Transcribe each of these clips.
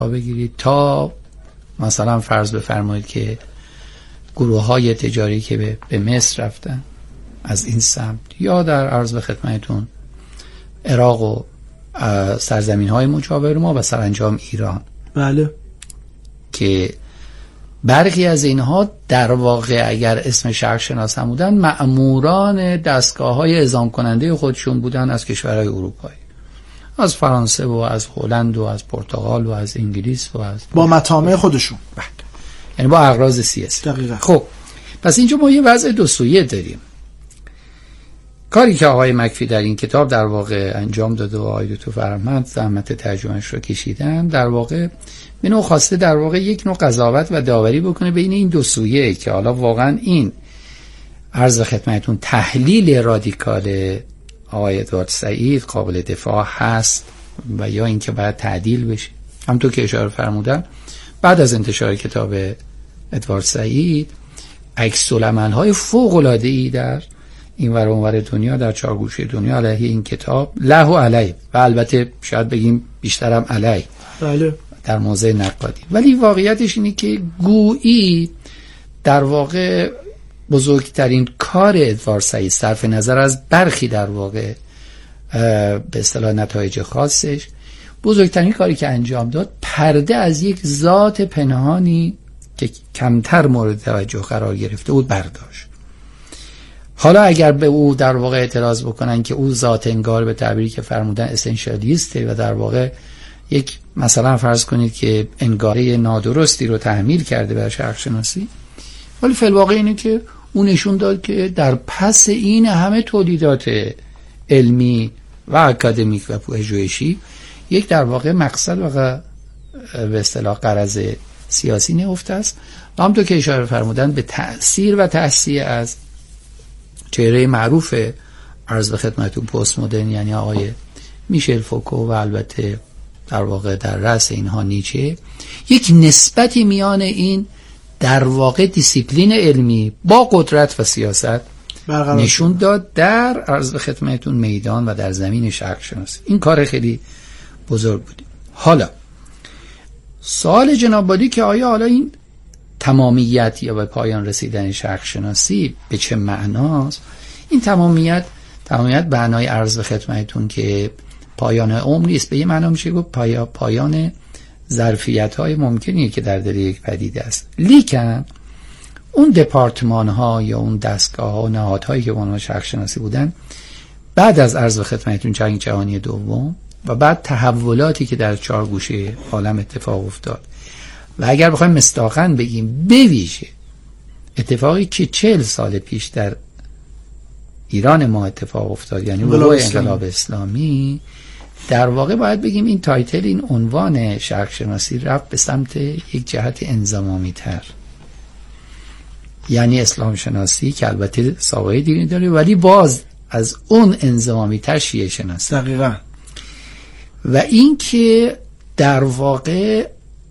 بگیرید تا مثلا فرض بفرمایید که گروه‌های تجاری که به مصر رفتن از این سمت، یا در عرض به خدمتتون عراق و سرزمین‌های مجاور ما و سرانجام ایران، بله، که برخی از اینها در واقع اگر اسم شرق شناس هم بودن مأموران دستگاه‌های اعزام کننده خودشون بودن از کشورهای اروپایی، از فرانسه و از هلند و از پرتغال و از انگلیس و از با مطامع خودشون، یعنی با اغراض سیاسی. دقیقاً. خب پس اینجا ما یه وضع دو سویه داریم. کاری که آقای مکفی در این کتاب در واقع انجام داده و آقای دکتر فرهمند زحمت ترجمهش رو کشیدن، در واقع به نوع خواسته در واقع یک نوع قضاوت و داوری بکنه بین این دو سویه که حالا واقعا این عرض خدمتتون تحلیل رادیکال آقای ادوارد سعید قابل دفاع هست و یا اینکه باید تعدیل بشه. همونطور که اشاره فرمودن بعد از انتشار کتاب ادوارد سعید عکس‌العمل‌های فوق‌العاده‌ای در این ور اون ور دنیا، در چارگوشه دنیا علیه این کتاب له و علیه، و البته شاید بگیم بیشترم علیه، بله، در موضع نقادی. ولی واقعیتش اینه که گویی در واقع بزرگترین کار ادوارد سعید صرف نظر از برخی در واقع به اصطلاح نتایج خاصش، بزرگترین کاری که انجام داد پرده از یک ذات پنهانی که کمتر مورد توجه قرار گرفته بود برداشت. حالا اگر به او در واقع اعتراض بکنن که او ذات انگار به تعبیری که فرمودن اسنشیالیسته و در واقع یک مثلا فرض کنید که انگاره نادرستی رو تحمیل کرده بر شرق شناسی، ولی فی الواقع اینه که اون نشون داد که در پس این همه تولیدات علمی و اکادمیک و پژوهشی یک در واقع مقصد و به اصطلاح غرض سیاسی نهفته است. و همونطور که اشاره فرمودن به تأثیر و تأثیر از چهره معروف عرض به خدمتتون پست مدرن، یعنی آقای میشل فوکو و البته در واقع در رأس اینها نیچه، یک نسبتی میان این در واقع دیسیپلین علمی با قدرت و سیاست نشون داد در عرض به خدمتتون میدان و در زمین شرق شناسی. این کار خیلی بزرگ بود. حالا سوال جناب عالی که آیا حالا این تمامیت یا به پایان رسیدن شرق شناسی به چه معناست؟ این تمامیت به معنای عرض به خدمتتون که پایان عمر نیست، به یه معنا میشه گفت پایان ظرفیت‌های ممکنیه که در دل یک پدیده است. لیکن اون دپارتمان‌ها یا اون دستگاه‌ها و نهادهایی که اونها شرق شناسی بودن بعد از عرض به خدمتتون جنگ جهانی دوم و بعد تحولاتی که در چهار گوشه عالم اتفاق افتاد و اگر بخوایم مستاقاً بگیم بویژه اتفاقی که 40 سال پیش در ایران ما اتفاق افتاد، یعنی وقوع انقلاب اسلامی، در واقع باید بگیم این تایتل، این عنوان شرق شناسی رفت به سمت یک جهت انضمامی تر، یعنی اسلام شناسی که البته سابقه دینی داره ولی باز از اون انضمامی تر شیعه شناسی. دقیقاً. و این که در واقع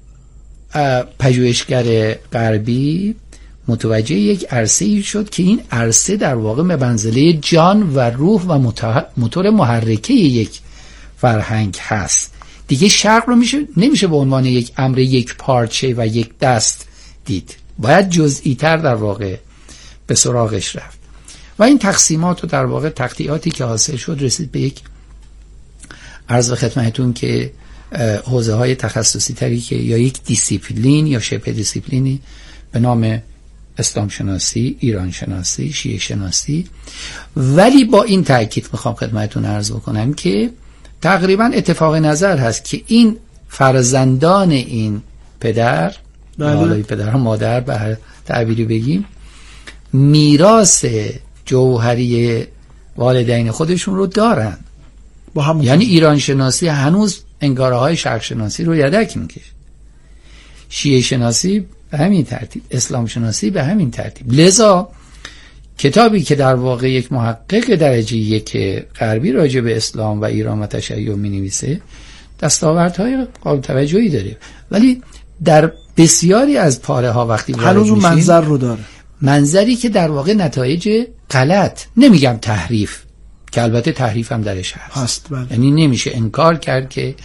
پژوهشگر غربی متوجه یک عرصه‌ای شد که این عرصه در واقع به منزله جان و روح و موتور محرکه یک فرهنگ هست. دیگه شرق رو نمیشه به عنوان یک امر یک پارچه و یک دست دید، باید جزئی تر در واقع به سراغش رفت. و این تقسیمات و در واقع تقطیعاتی که حاصل شد رسید به یک عرض به خدمتتون که حوزه های تخصصی تری که یا یک دیسیپلین یا شبه دیسیپلینی به نام اسلام شناسی، ایران شناسی، شیعه شناسی. ولی با این تأکید میخوام خدمتتون عرض بکنم که تقریبا اتفاق نظر هست که این فرزندان این پدر، حالا پدر و مادر به هر تعبیری بگیم، میراث جوهری والدین خودشون رو دارن. یعنی ایران شناسی هنوز انگاره های شرق شناسی رو یدک میکشه، شیعه شناسی به همین ترتیب، اسلام شناسی به همین ترتیب. لذا کتابی که در واقع یک محقق درجه یک غربی راجع به اسلام و ایران و تشیع می‌نویسه دستاوردهای قابل توجهی داره، ولی در بسیاری از پاره ها وقتی هنوز اون منظر رو داره، منظری که در واقع نتایج غلط، نمیگم تحریف که البته تحریف هم درش هست، بله. یعنی نمیشه انکار کرد که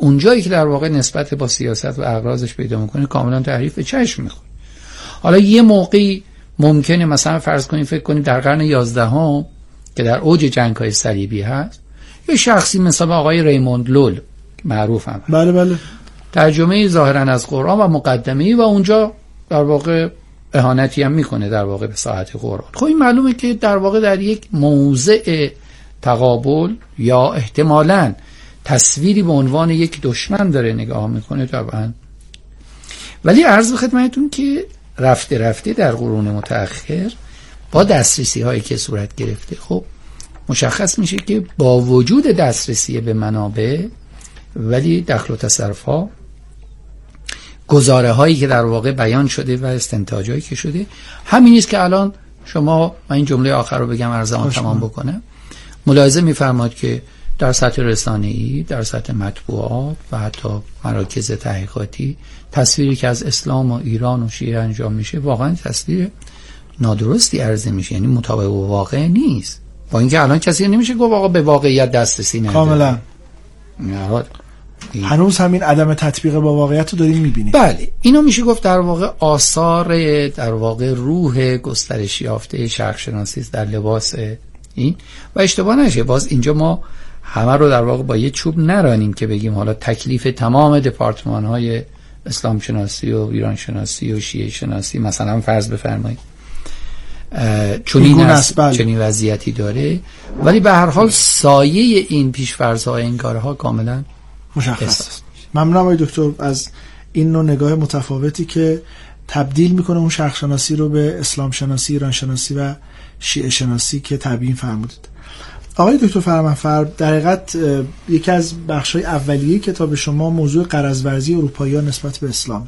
اونجایی که در واقع نسبت با سیاست و اغراضش پیدا میکنه کاملا تحریف به چشم میخوره. حالا یه موقعی ممکنه مثلا فرض کنید فکر کنید در قرن 11 که در اوج جنگ‌های صلیبی هست، یه شخصی مثل آقای ریموند لول معروف هم بله ترجمه ظاهرا از قرآن و مقدمه‌ای و اونجا در واقع اهانتی هم میکنه در واقع به ساعت قرآن. خب این معلومه که در واقع در یک موضع تقابل یا احتمالاً تصویری به عنوان یک دشمن داره نگاه میکنه طبعا. ولی عرض به خدمتتون که رفته رفته در قرون متأخر با دسترسی هایی که صورت گرفته خب مشخص میشه که با وجود دسترسی به منابع ولی دخل و تصرف ها، گزاره هایی که در واقع بیان شده و استنتاج هایی که شده همین است که الان شما، من این جمله آخر رو بگم ارزان تمام بکنم، ملاحظه میفرماد که در سطح رسانه‌ای، در سطح مطبوعات و حتی مراکز تحقیقاتی تصویری که از اسلام و ایران و شیعه انجام میشه واقعا تصویر نادرستی عرضه میشه، یعنی مطابق با واقع نیست. با اینکه الان کسی نمیشه گفت آقا به واقعیت دسترسی نداره کاملا. هنوز همین عدم تطبیق با واقعیت رو داریم میبینیم. بله، اینو میشه گفت در واقع آثار در واقع روح گسترش یافته شرق شناسی در لباس این. و اشتباه نشه، باز اینجا ما همه رو در واقع با یه چوب نرانیم که بگیم حالا تکلیف تمام دپارتمان های اسلام شناسی و ایران شناسی و شیعه شناسی مثلا فرض بفرمایید چنین وضعیتی داره، ولی به هر حال سایه این پیش‌فرض‌ها انگارها کاملا مشخص است. ممنونم آقای دکتر از این نوع نگاه متفاوتی که تبدیل میکنه اون شرق شناسی رو به اسلام شناسی، ایران شناسی و شیعه شناسی که تبیین فرمودید. آقای دکتر فرمانفر، در حقیقت یکی از بخش‌های اولیه کتاب شما موضوع غرض‌ورزی اروپایی‌ها نسبت به اسلام،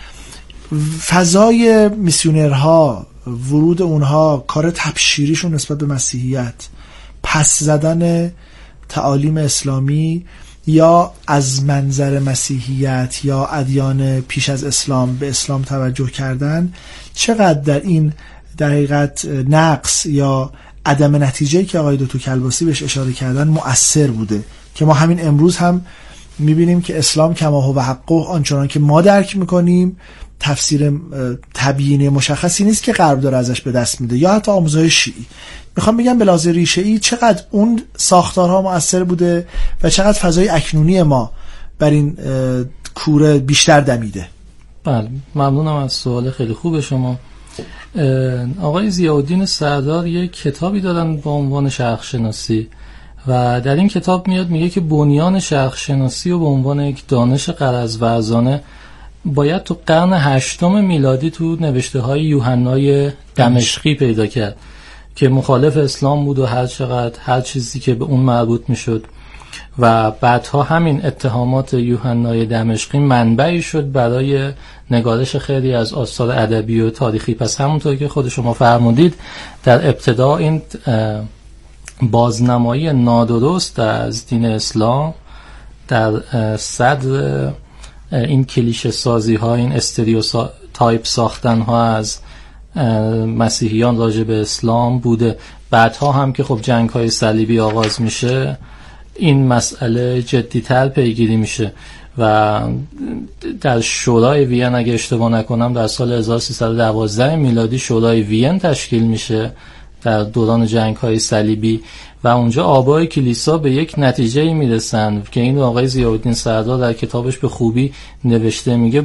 فضای میسیونرها، ورود اونها، کار تبشیریشون نسبت به مسیحیت، پس زدن تعالیم اسلامی یا از منظر مسیحیت یا ادیان پیش از اسلام به اسلام توجه کردن، چقدر در این در حقیقت نقص یا عدم نتیجه‌ای که آقای دکتر کلباسی بهش اشاره کردن مؤثر بوده که ما همین امروز هم میبینیم که اسلام کما هو حقه آنچنان که ما درک میکنیم تفسیر تبیینی مشخصی نیست که غرب داره ازش به دست میده یا حتی آموزهای شیعی. میخوام بگم به لحاظ ریشه‌ای چقدر اون ساختارها مؤثر بوده و چقدر فضای اکنونی ما بر این کوره بیشتر دمیده. بله، ممنونم از سوال خیلی خوب شما. آقای ضیاءالدین سردار یک کتابی دارن با عنوان شرق شناسی و در این کتاب میاد میگه که بنیان شرق شناسی رو به عنوان یک دانش غرض‌ورزانه باید تو قرن 8 میلادی تو نوشته های یوحنای دمشقی پیدا کرد که مخالف اسلام بود و هر چیزی که به اون مربوط میشد و بعدها همین اتهامات یوحنای دمشقی منبعی شد برای نگارش خیلی از آثار ادبی و تاریخی. پس همونطور که خود شما فرمودید در ابتدا این بازنمایی نادرست از دین اسلام در صدر این کلیشه سازی ها، این استریوتایپ ساختن ها از مسیحیان راجع به اسلام بوده. بعدها هم که خب جنگ های صلیبی آغاز میشه این مسئله جدی‌تر پیگیری میشه و در شورای وین اگه اشتباه نکنم در سال 1312 میلادی شورای وین تشکیل میشه در دوران جنگ های صلیبی و اونجا آبای کلیسا به یک نتیجه میرسن که این آقای ضیاءالدین سردار در کتابش به خوبی نوشته. میگه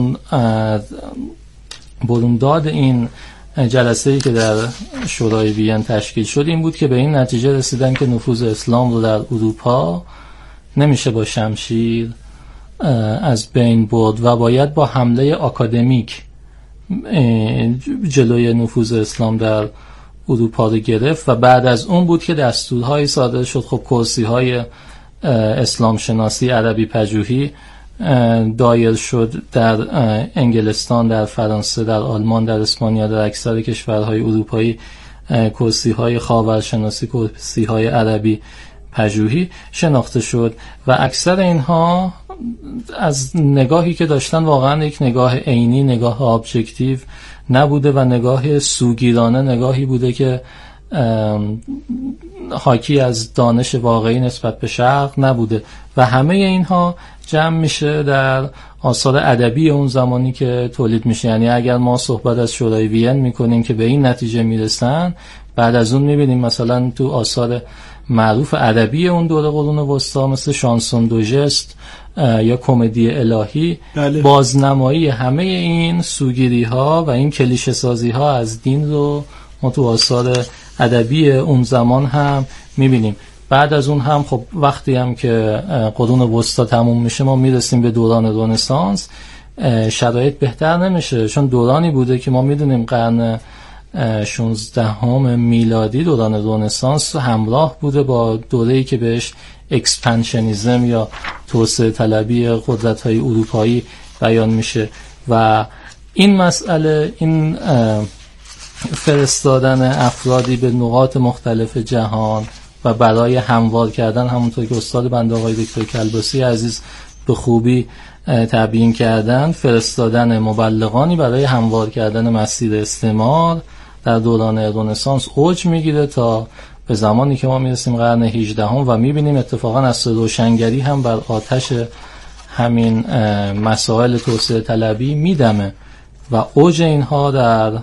برونداد این جلسه‌ای که در شورای وین تشکیل شد این بود که به این نتیجه رسیدن که نفوذ اسلام رو در اروپا نمیشه با شمشیر از بین برد و باید با حمله آکادمیک جلوی نفوذ اسلام در اروپا رو گرفت و بعد از اون بود که دستورهایی صادر شد. خب کرسی‌های اسلام شناسی عربی پژوهی دایر شد در انگلستان، در فرانسه، در آلمان، در اسپانیا، در اکثر کشورهای اروپایی کرسی‌های خاورشناسی، کرسی‌های عربی پژوهی شناخته شد و اکثر اینها از نگاهی که داشتن واقعا یک نگاه عینی، نگاه ابجکتیو نبوده و نگاه سوگیرانه، نگاهی بوده که حاکی از دانش واقعی نسبت به شرق نبوده و همه اینها جمع میشه در آثار ادبی اون زمانی که تولید میشه. یعنی اگر ما صحبت از شورای وین میکنیم که به این نتیجه میرسن، بعد از اون میبینیم مثلا تو آثار معروف ادبی اون دوره قرون وسطا مثل شانسون دو ژست یا کمدی الهی، بله. بازنمایی همه این سوگیری ها و این کلیشه سازی ها از دین رو ما تو آثار ادبی اون زمان هم میبینیم. بعد از اون هم خب وقتی هم که قرون وسطا تموم میشه ما میرسیم به دوران رنسانس، شرایط بهتر نمیشه، چون دورانی بوده که ما میدونیم قرن 16 میلادی دوران رنسانس همراه بوده با دوره‌ای که بهش اکسپنشنیزم یا توسعه طلبی قدرت‌های اروپایی بیان میشه و این مسئله، این فرستادن افرادی به نقاط مختلف جهان و برای هموار کردن، همونطور که استاد بنده آقای دکتر کلباسی عزیز به خوبی تبیین کردن، فرستادن مبلغانی برای هموار کردن مسیر استعمار در دوران رنسانس اوج میگیره تا به زمانی که ما میرسیم قرن 18 و میبینیم اتفاقا از روشنگری هم بر آتش همین مسائل توسعه طلبی میدمه و اوج اینها در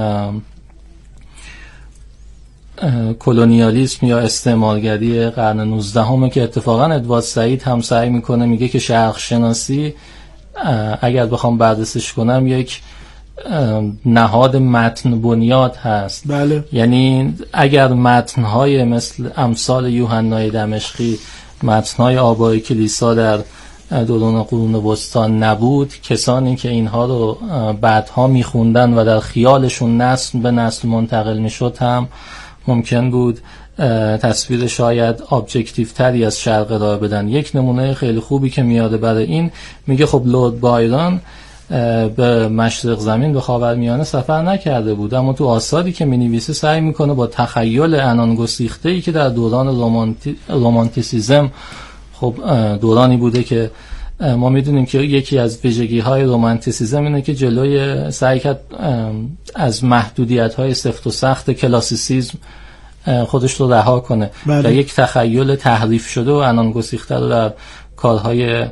کلونیالیسم یا استعمارگری قرن 19 که اتفاقا ادوارد سعید هم سعی میکنه، میگه که شرق شناسی اگر بخوام بررسیش کنم یک نهاد متن بنیاد هست. بله. یعنی اگر متن‌های مثل امثال یوحنای دمشقی، متن‌های آبای کلیسا در دوران قرون وسطا نبود، کسانی که اینها رو بعدها میخوندن و در خیالشون نسل به نسل منتقل میشد هم ممکن بود تصویر شاید ابجکتیو تری از شرق ارائه بدن. یک نمونه خیلی خوبی که میاده برای این، میگه خب لورد بایرن به مشرق زمین به خاورمیانه سفر نکرده بود، اما تو آثاری که مینویسه سعی میکنه با تخیل عنان گسیخته‌ای که در دوران رومانتیسیزم، خب دورانی بوده که ما میدونیم که یکی از ویژگی‌های رومانتیسیزم اینه که جلوی سعی کرد از محدودیت‌های سفت و سخت کلاسیسیسم خودش رو رها کنه. بله. و یک تخیل تحریف شده و عنان گسیخته رو در کارهای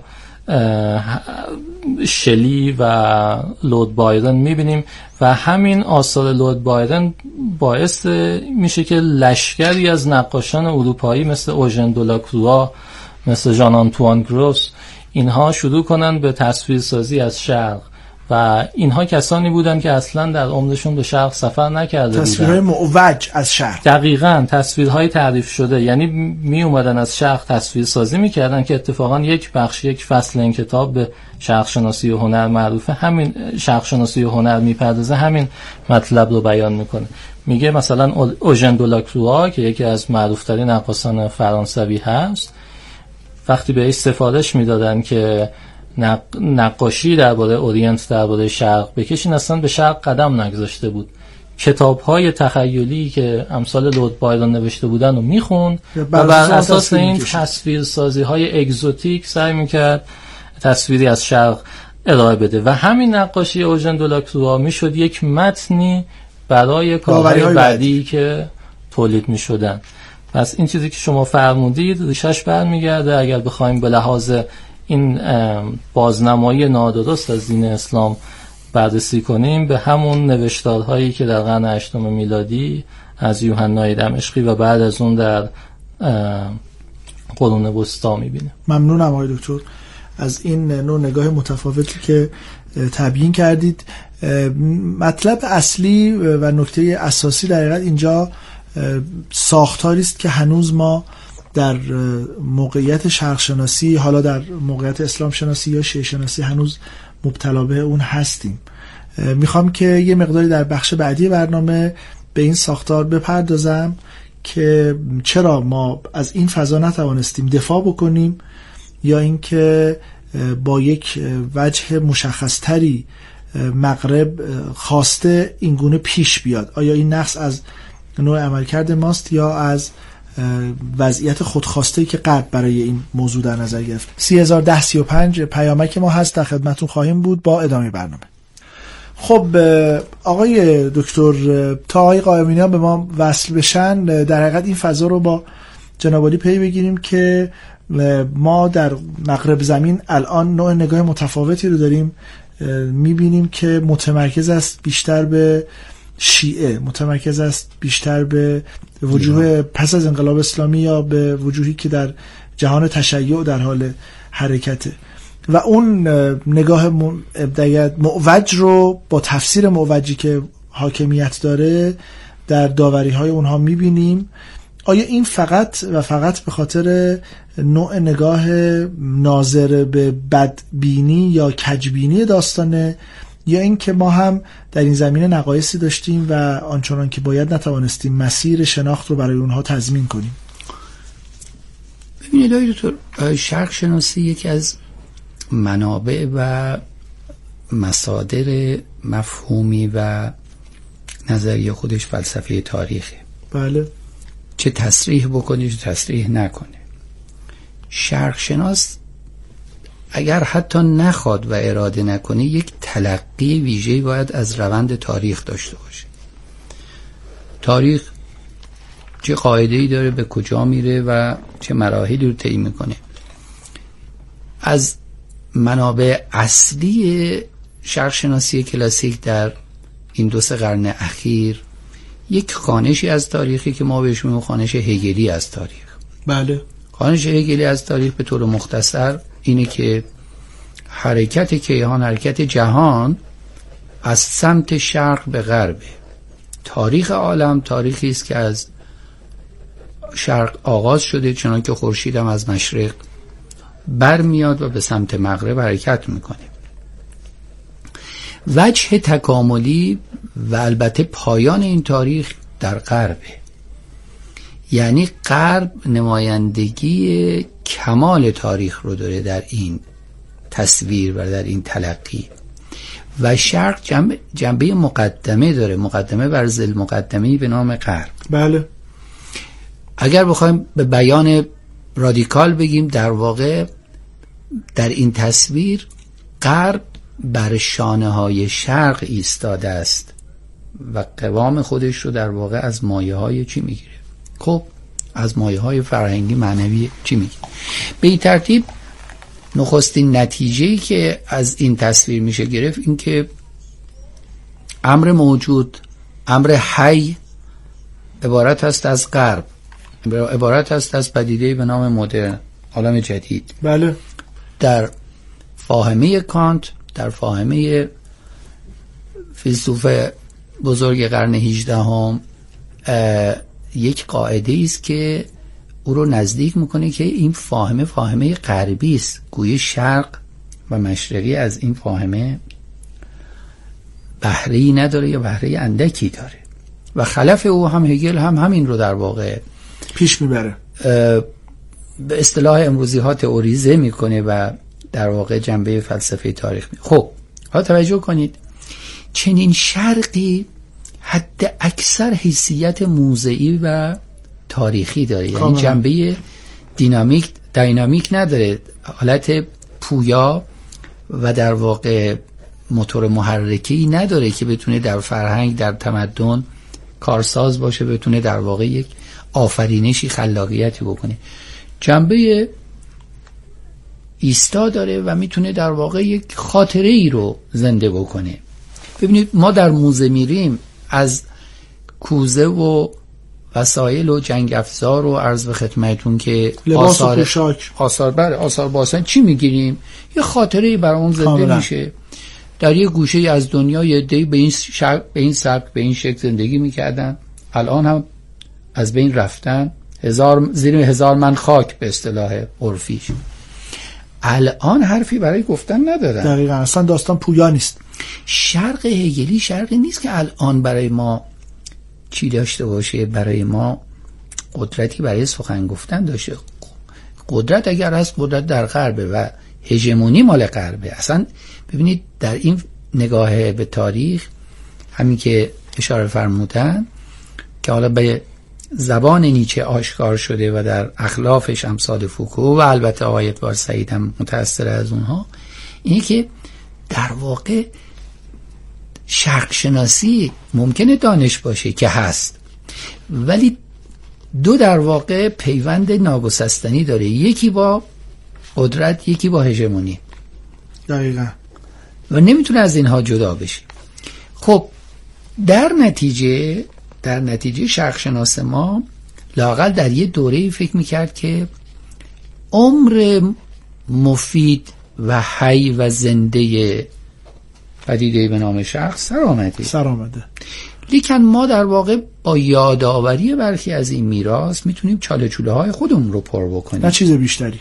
شلی و لورد بایرن میبینیم و همین آثار لورد بایرن باعث میشه که لشکری از نقاشان اروپایی مثل اوژن دولاکروا، مثل ژان آنتوان گروس، اینها شروع کنن به تصویرسازی از شرق و اینها کسانی بودن که اصلا در عمرشون به شرق سفر نکرده بودن. تصویرهای معوج از شرق. دقیقاً تصویرهای تعریف شده، یعنی می اومدن از شرق تصویر سازی میکردن که اتفاقا یک بخش، یک فصل این کتاب به شرق شناسی و هنر معروفه. همین شرق شناسی و هنر میپردازه همین مطلب رو بیان میکنه. میگه مثلا اوژن دولاکروا که یکی از معروفترین نقاشان فرانسوی هست، وقتی بهش سفارش میدادن که نقاشی درباره اورینت، درباره شرق بکشین، اصلا به شرق قدم نگذاشته بود. کتاب‌های تخیلی که امثال لورد بایرن نوشته بودن رو میخوند و بر اساس این تصویرسازی‌های اگزوتیک سعی میکرد تصویری از شرق ارائه بده و همین نقاشی اوژن دولاکروا میشد یک متنی برای کارهای بعدی که تولید میشدن. پس این چیزی که شما فرمودید ریشش برمیگرده، اگر بخوایم به لحاظ این بازنمایی نادرست از دین اسلام بررسی کنیم، به همون نوشتارهایی که در قرن 8 میلادی از یوحنای دمشقی و بعد از اون در قرون وسطا میبینیم. ممنونم آقای دکتر از این نوع نگاه متفاوتی که تبیین کردید. مطلب اصلی و نکته اساسی در حقیقت اینجا ساختاری است که هنوز ما در موقعیت شرق شناسی، حالا در موقعیت اسلام شناسی یا شیعه شناسی، هنوز مبتلا به اون هستیم. میخوام که یه مقداری در بخش بعدی برنامه به این ساختار بپردازم که چرا ما از این فضا نتوانستیم دفاع بکنیم یا اینکه با یک وجه مشخصتری مغرب خواسته اینگونه پیش بیاد. آیا این نقص از نوع عملکرد ماست یا از وضعیت خودخواسته‌ای که غرب برای این موضوع در نظر گرفت؟ 301035 پیامک ما هست، در خدمتتون خواهیم بود با ادامه برنامه. خب آقای دکتر، تا آقای قائمینیان به ما وصل بشن، در حقیقت این فضا رو با جناب عالی پی بگیریم که ما در مغرب زمین الان نوع نگاه متفاوتی رو داریم میبینیم که متمرکز است بیشتر به شیعه، متمرکز است بیشتر به وجوه پس از انقلاب اسلامی یا به وجوهی که در جهان تشیع در حال حرکته و اون نگاه معوج رو با تفسیر معوجی که حاکمیت داره در داوری‌های اونها میبینیم. آیا این فقط و فقط به خاطر نوع نگاه ناظر به بدبینی یا کجبینی داستانه، یا این که ما هم در این زمینه نقایصی داشتیم و آنچنان که باید نتوانستیم مسیر شناخت رو برای اونها تضمین کنیم؟ ببینید آقای دکتر، شرق شناسی یکی از منابع و مصادر مفهومی و نظریه خودش فلسفه تاریخه. بله. چه تصریح بکنه چه تصریح نکنه. شرق شناس اگر حتی نخواد و اراده نکنه یک تلقی ویژه‌ای باید از روند تاریخ داشته باشه. تاریخ چه قاعده‌ای داره، به کجا میره و چه مراحلی رو طی میکنه. از منابع اصلی شرق شناسی کلاسیک در این 2-3 قرن اخیر یک خوانشی از تاریخی که ما بهش میگیم خوانش هگلی از تاریخ. بله. خوانش هگلی از تاریخ به طور مختصر اینه که حرکت کیهان، حرکت جهان از سمت شرق به غربه. تاریخ عالم تاریخی است که از شرق آغاز شده، چنانکه خورشید هم از مشرق برمیاد و به سمت مغرب حرکت میکنه. وجه تکاملی و البته پایان این تاریخ در غربه، یعنی غرب نمایندگی کمال تاریخ رو داره در این تصویر و در این تلقی، و شرق جنبه مقدمه داره، مقدمه بر ضد مقدمه‌ای به نام غرب. بله. اگر بخوایم به بیان رادیکال بگیم، در واقع در این تصویر غرب بر شانه‌های شرق ایستاده است و قوام خودش رو در واقع از مایه‌های چی میگیره؟ خب از مایه‌های فرهنگی معنوی چی میگیره؟ به این ترتیب نخستین نتیجه‌ای که از این تصویر میشه گرفت این که امر موجود، امر حی عبارت است از غرب، عبارت است از پدیده‌ای به نام مدرن، عالم جدید. بله. در فاهمه کانت، در فاهمه فیلسوف بزرگ قرن 18 یک قاعده است که او رو نزدیک میکنه که این فاهمه غربی است، گویا شرق و مشرقی از این فاهمه بهره‌ای نداره یا بهره اندکی داره، و خلف او هم هگل هم همین رو در واقع پیش میبره، به اصطلاح امروزی ها تئوریزه میکنه و در واقع جنبه فلسفه تاریخ خب حالا توجه کنید، چنین شرقی حد اکثر حیثیت موضعی و تاریخی داره، یعنی جنبه دینامیک نداره، حالت پویا و در واقع موتور محرکی نداره که بتونه در فرهنگ، در تمدن کارساز باشه، بتونه در واقع یک آفرینشی، خلاقیتی بکنه. جنبه ایستا داره و میتونه در واقع یک خاطره ای رو زنده بکنه. ببینید ما در موزه میریم، از کوزه و وسایل و جنگ افزار و عرض به خدمتون که لباس و پوشاک، آثار باسن چی میگیریم؟ یه خاطره ای برامون زنده میشه. در یه گوشه از دنیا یه عده‌ای به این سبک به این شکل زندگی میکردن، الان هم از بین رفتن، زیر 1000 من خاک به اصطلاح عرفیش. الان حرفی برای گفتن ندارن. دقیقاً، اصلا داستان پویا نیست. شرق هگلی شرقی نیست که الان برای ما چی داشته باشه، برای ما قدرتی برای سخن گفتن داشته. قدرت اگر هست، قدرت در غربه و هژمونی مال غربه. اصلا ببینید در این نگاه به تاریخ، همین که اشاره فرمودن که حالا به زبان نیچه آشکار شده و در اخلافش امثال فوکو و البته آقای ادوارد سعید هم متأثر از اونها، اینه که در واقع شرق شناسی ممکنه دانش باشه که هست، ولی دو در واقع پیوند ناگسستنی داره، یکی با قدرت، یکی با هژمونی. دقیقاً. و نمیتونه از اینها جدا بشه. خب در نتیجه شرق شناس ما لااقل در یه دوره فکر میکرد که عمر مفید و حی و زنده پدیده به نام شرق سر آمده. لیکن ما در واقع با یادآوری برخی از این میراث میتونیم چاله چوله های خودمون رو پر بکنیم، نه چیز بیشتری.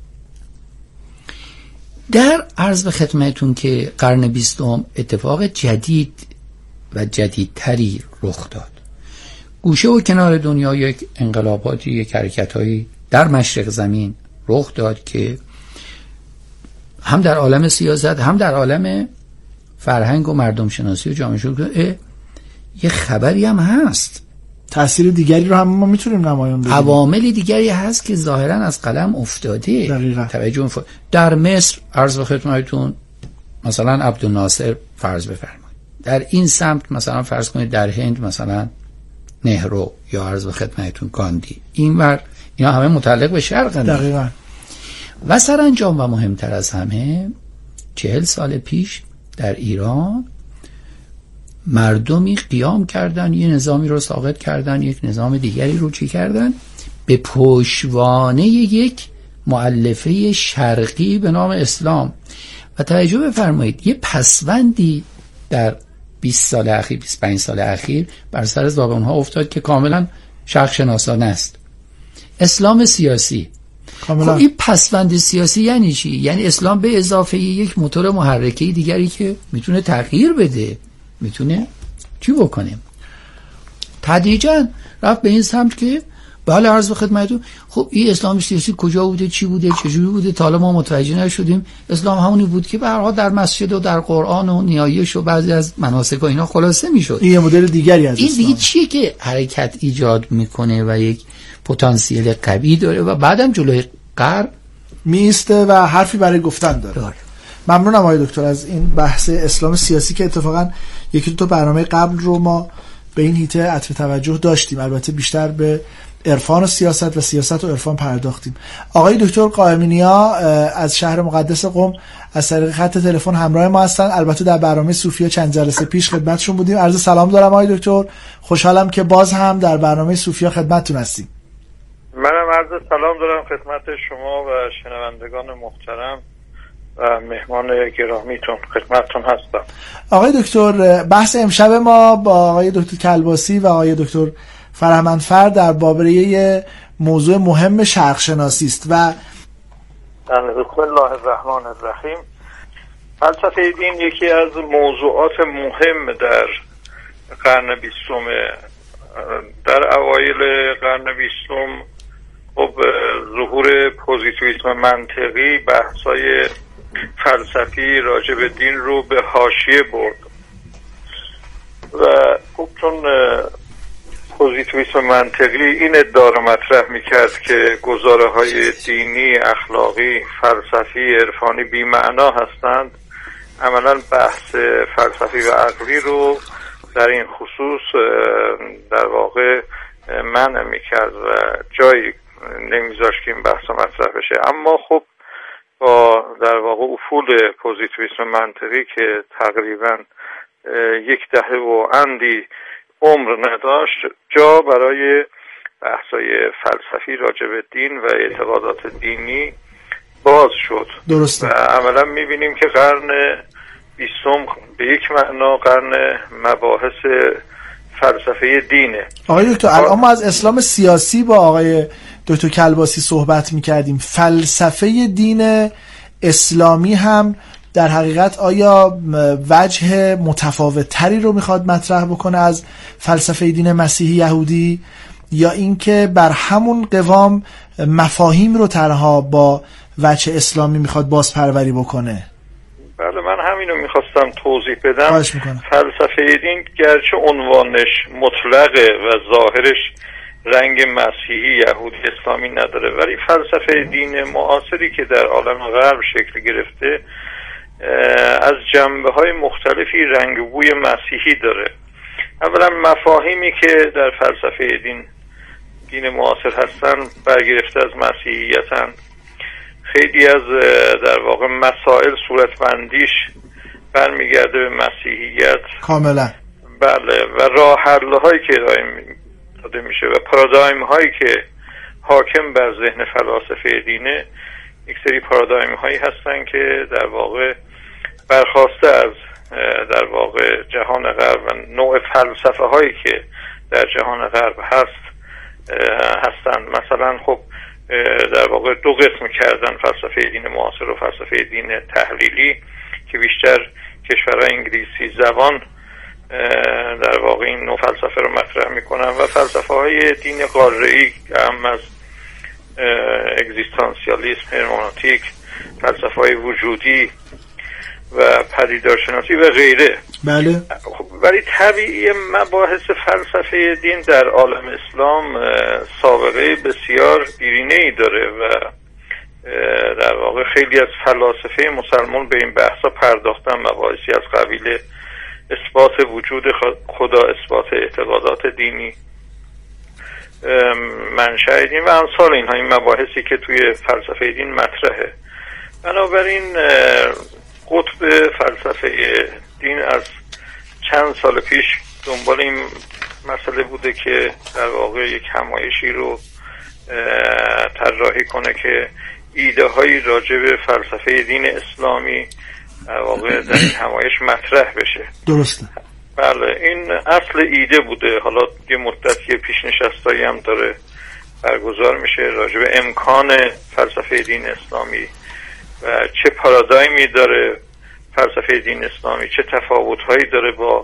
در عرض به خدمتون که قرن 20 اتفاق جدید و جدیدتری رخ داد. گوشه و کنار دنیا یک انقلاباتی، یک حرکت‌هایی در مشرق زمین رخ داد که هم در عالم سیاست، هم در عالم فرهنگ و مردم شناسی و جامعه شناسی یه خبری هم هست. تأثیر دیگری رو هم ما میتونیم نمایان بدیم. عوامل دیگری هست که ظاهراً از قلم افتاده. دقیقاً. در مصر عرض به خدمتتون مثلا عبدالناصر فرض بفرمایید، در این سمت مثلا فرض کنید در هند مثلا نهرو یا عرض به خدمتتون گاندی، اینا همه متعلق به شرق. دقیقاً. و سرانجام و مهمتر از همه 40 سال پیش در ایران مردمی قیام کردن، یه نظامی رو ساقط کردن، یک نظام دیگری رو چی کردن؟ به پشتوانه یک مؤلفه شرقی به نام اسلام. و توجه بفرمایید یه پسوندی در 20 سال اخیر 25 سال اخیر بر سر زبان‌ها افتاد که کاملا شرق شناسانه است. اسلام سیاسی. خب این پسوند سیاسی یعنی چی؟ یعنی اسلام به اضافه یک موتور محرکه دیگری که میتونه تغییر بده، میتونه چی بکنه. تدریجا رفت به این سمت که بله عرض به خدمتتون خب این اسلام سیاسی کجا بوده، چی بوده، چجوری بوده، تا حالا ما متوجه نشدیم. اسلام همونی بود که به هر حال در مسجد و در قرآن و نیایش و بعضی از مناسک و اینا خلاصه میشد. این مدل دیگری از این دیگه چیه که حرکت ایجاد میکنه و یک پتانسیل قوی داره و بعدم جلوی غرب میسته و حرفی برای گفتن داره. ممنونم آقای دکتر از این بحث اسلام سیاسی که اتفاقا یکی دو تا برنامه قبل رو ما به این حیطه عطف توجه داشتیم، البته بیشتر به عرفان و سیاست و سیاست و عرفان پرداختیم. آقای دکتر قائم‌نیا از شهر مقدس قم از طریق خط تلفن همراه ما هستن. البته در برنامه صوفیا چند جلسه پیش خدمتشون بودیم. عرض سلام دارم آقای دکتر، خوشحالم که باز هم در برنامه صوفیا خدمتتون هستیم. منم عرض سلام دارم خدمت شما و شنوندگان محترم و مهمان گرامیتون، خدمتتون هستم. آقای دکتر بحث امشب ما با آقای دکتر کلباسی و آقای دکتر فرهمندفر در بابریه موضوع مهم شرق شناسی است و بسم الله الرحمن الرحیم. فلسفه دین یکی از موضوعات مهم در قرن 20. در اوایل قرن 20 خب ظهور پوزیتیویسم منطقی بحث‌های فلسفی راجع به دین رو به حاشیه برد و خب چون پوزیتیویسم منطقی این ادعا رو مطرح میکرد که گزاره‌های دینی، اخلاقی، فلسفی، عرفانی بی‌معنا هستند، عملاً بحث فلسفی و عقلی رو در این خصوص در واقع منع میکرد و جایی نمیذاشت که این بحث مطرح بشه. اما خب با در واقع افول پوزیتیویسم منطقی که تقریباً 10 دهه و اندی عمر نداشت، جا برای بحث‌های فلسفی راجع به دین و اعتقادات دینی باز شد. درسته. و عملا می‌بینیم که قرن 20 به یک معنا قرن مباحث فلسفه دینه. آقای دکتر الان ما از اسلام سیاسی با آقای دکتر کلباسی صحبت می‌کردیم. فلسفه دین اسلامی هم در حقیقت آیا وجه متفاوت‌تری رو میخواد مطرح بکنه از فلسفه دین مسیحی یهودی، یا اینکه بر همون قوام مفاهیم رو تنها با وجه اسلامی میخواد بازپروری بکنه؟ بله، من همینو میخواستم توضیح بدم. فلسفه دین گرچه عنوانش مطلقه و ظاهرش رنگ مسیحی یهودی اسلامی نداره، ولی فلسفه دین معاصری که در عالم غرب شکل گرفته از جنبه‌های مختلفی رنگ و بوی مسیحی داره. اولا مفاهیمی که در فلسفه دین معاصر هستن برگرفته از مسیحیتن. خیلی از در واقع مسائل صورتبندیش برمیگرده به مسیحیت کاملا. بله، و راه حل‌هایی که ارائه داده میشه و پارادایم هایی که حاکم بر ذهن فلاسفه دینه یک سری پارادایم هایی هستن که در واقع برخواسته از در واقع جهان غرب و نوع فلسفه هایی که در جهان غرب هستن. مثلا خب در واقع دو قسم کردن فلسفه دین معاصر و فلسفه دین تحلیلی که بیشتر کشورهای انگلیسی زبان در واقع این نوع فلسفه رو مطرح میکنن و فلسفه های دین قاره‌ای هم از اگزیستانسیالیسم، هرمنوتیک، فلسفه های وجودی و پدیدارشناسی و غیره. بله. ولی طبیعی مباحث فلسفه دین در عالم اسلام سابقه بسیار دیرینه‌ای داره و در واقع خیلی از فلاسفه مسلمان به این بحثا پرداختن، مباحثی از قبیل اثبات وجود خدا، اثبات اعتقادات دینی، منشأ دین و امثال اینها، این مباحثی که توی فلسفه دین مطرحه. بنابراین قطب فلسفه دین از چند سال پیش دنبال این مسئله بوده که در واقع یک همایشی رو طراحی کنه که ایده هایی راجع به فلسفه دین اسلامی در واقع در این همایش مطرح بشه. درسته. بله، این اصل ایده بوده. حالا یه مدتی پیشنشستایی هم داره برگزار میشه راجع به امکان فلسفه دین اسلامی و چه پارادایمی داره فلسفه دین اسلامی، چه تفاوت‌هایی داره با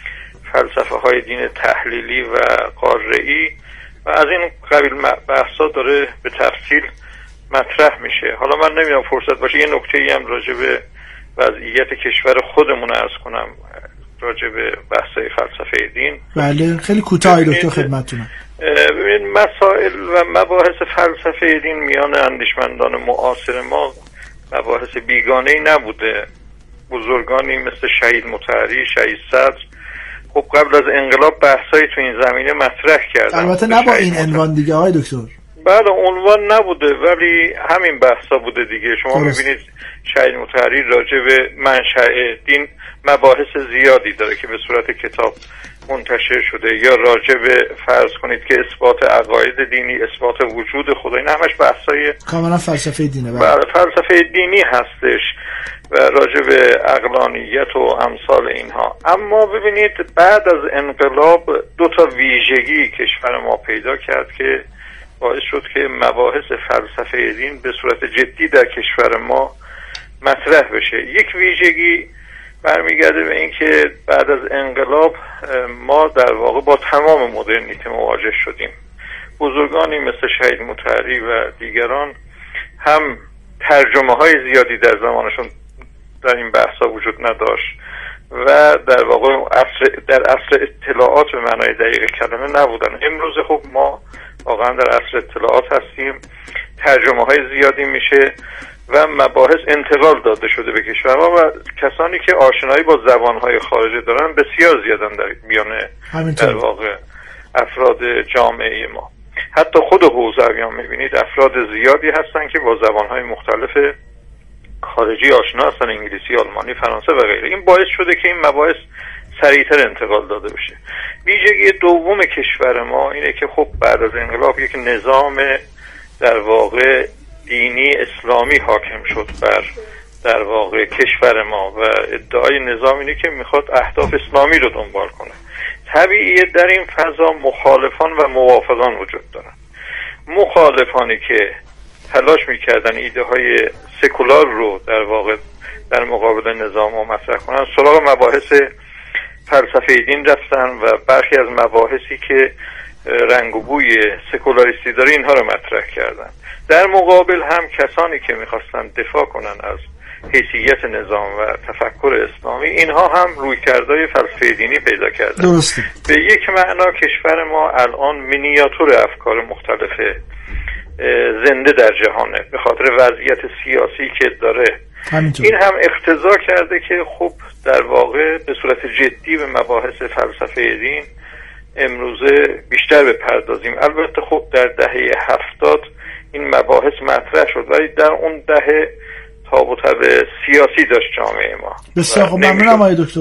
فلسفه های دین تحلیلی و قاره‌ای و از این قبیل بحثا داره به تفصیل مطرح میشه. حالا من نمیدونم فرصت باشه یه نکته‌ای هم راجع به وضعیت کشور خودمون عرض کنم راجع به بحث‌های فلسفه دین. بله، خیلی کوتاه دکتر خدمتتونم. ببینید مسائل و مباحث فلسفه دین میان اندیشمندان معاصر ما مباحث بیگانه‌ای نبوده. بزرگانی مثل شهید مطهری، شهید صدر خب قبل از انقلاب بحثایی تو این زمینه مطرح کردن. البته نه با این عنوان دیگه آقای دکتر. بله، عنوان نبوده ولی همین بحثا بوده دیگه. شما میبینید شهید مطهری راجع به منشأ دین مباحث زیادی داره که به صورت کتاب منتشر شده، یا راجع به فرض کنید که اثبات عقاید دینی، اثبات وجود خدا، این همش بحثای کاملا فلسفه دینه. بله، فلسفه دینی هستش و راجع به عقلانیت و امثال اینها. اما ببینید بعد از انقلاب دو تا ویژگی کشور ما پیدا کرد که باعث شد که مباحث فلسفه دین به صورت جدی در کشور ما مطرح بشه. یک ویژگی برمیگرده به این که بعد از انقلاب ما در واقع با تمام مدرنیته مواجه شدیم. بزرگانی مثل شهید مطهری و دیگران هم ترجمه های زیادی در زمانشون در این بحثا وجود نداشت و در واقع در عصر اطلاعات به معنای دقیق کلمه نبودن. امروز خب ما واقعا در عصر اطلاعات هستیم، ترجمه های زیادی میشه و مباحث انتقال داده شده به کشورها و کسانی که آشنایی با زبانهای خارجه دارن بسیار زیادن در میان در واقع افراد جامعه ما. حتی خود حوزویان میبینید افراد زیادی هستن که با زبانهای مختلف خارجی آشنا هستن، انگلیسی، آلمانی، فرانسه و غیره. این باعث شده که این مباحث سریعتر انتقال داده بشه. ویژگی دوم کشور ما اینه که خب بعد از انقلاب یک نظام در واقع دینی اسلامی حاکم شد بر در واقع کشور ما و ادعای نظام اینه که میخواد اهداف اسلامی رو دنبال کنه. طبیعیه در این فضا مخالفان و موافقان وجود دارن. مخالفانی که تلاش میکردن ایده های سکولار رو در واقع در مقابل نظام رو مطرح کنن، سراغ مباحث فلسفه دین رفتن و برخی از مباحثی که رنگ و بوی سکولاریستی داره اینها رو مطرح کردن. در مقابل هم کسانی که میخواستن دفاع کنن از حیثیت نظام و تفکر اسلامی، اینها هم رویکردهای فلسفه دینی پیدا کردن. درسته. به یک معنا کشور ما الان مینیاتور افکار مختلف زنده در جهانه. به خاطر وضعیت سیاسی که داره همینطور. این هم اقتضا کرده که خب در واقع به صورت جدی به مباحث فلسفه دین امروزه بیشتر بپردازیم. البته خب در دهه 70 این مباحث مطرح شد، ولی در اون دهه تاب و تب سیاسی داشت جامعه ما. بسیار خب، ممنونم آقای دکتر.